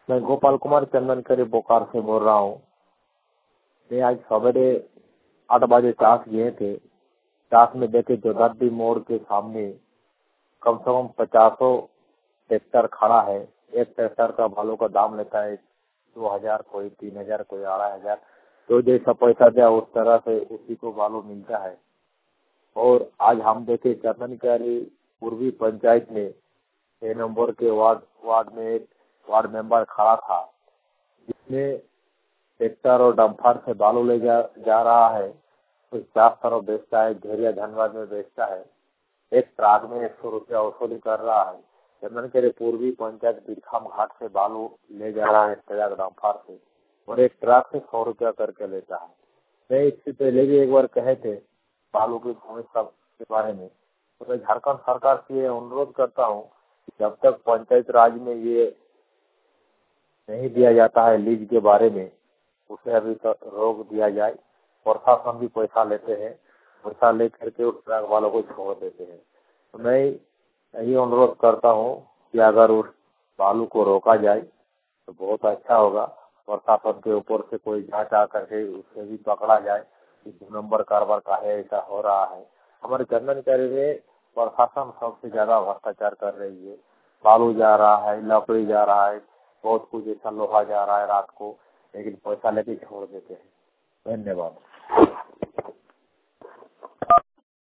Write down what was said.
मैं गोपाल कुमार चंदनकरी बोकारो से बोल रहा हूँ। मैं आज सवेरे 8 बजे चास गए थे। चास में देखे जोधादी मोड़ के सामने कम से कम 50 ट्रैक्टर खड़ा है। एक ट्रैक्टर का भालों का दाम लेता है 2000, कोई 3000, कोई 2500। तो जैसा पैसा दिया उस तरह से उसी को भालू मिलता है। और आज हम देखे चंदनकरी पूर्वी पंचायत में 6 नंबर के वार्ड में एक वार्ड मेंबर खड़ा था, जिसने ट्रैक्टर और डंपर से बालू ले जा रहा है। तो 4 तरफ बेचता है, घेरिया धनबाद में बेचता है। एक ट्रक में 100 रुपया वसूली कर रहा है। चंदनकरी पूर्वी पंचायत बिरखाम घाट से बालू ले जा रहा है ट्रक डंपर से, और एक ट्रक से 100 रुपया करके लेता है। मैं इससे पहले भी एक बार कहे थे बालू की समस्या के बारे में। तो मैं झारखंड सरकार से अनुरोध करता हूँ कि जब तक पंचायत राज में ये नहीं दिया जाता है लीज के बारे में, उसे अभी तक रोक दिया जाए। प्रशासन भी पैसा लेते हैं, पैसा लेकर के उस ट्रक वालों को छोड़ देते हैं। तो मैं यही अनुरोध करता हूँ कि अगर उस बालू को रोका जाए तो बहुत अच्छा होगा। प्रशासन के ऊपर से कोई जांच आ करके उसे भी पकड़ा जाए कि 2 नंबर कारोबार काहे ऐसा हो रहा है। हमारे चंदनकरी में प्रशासन सबसे ज्यादा भ्रष्टाचार कर रही है। बालू जा रहा है, लकड़ी जा रहा है, बहुत कुछ ऐसा लोहा जा रहा है रात को, लेकिन पैसा लेके छोड़ देते हैं। धन्यवाद।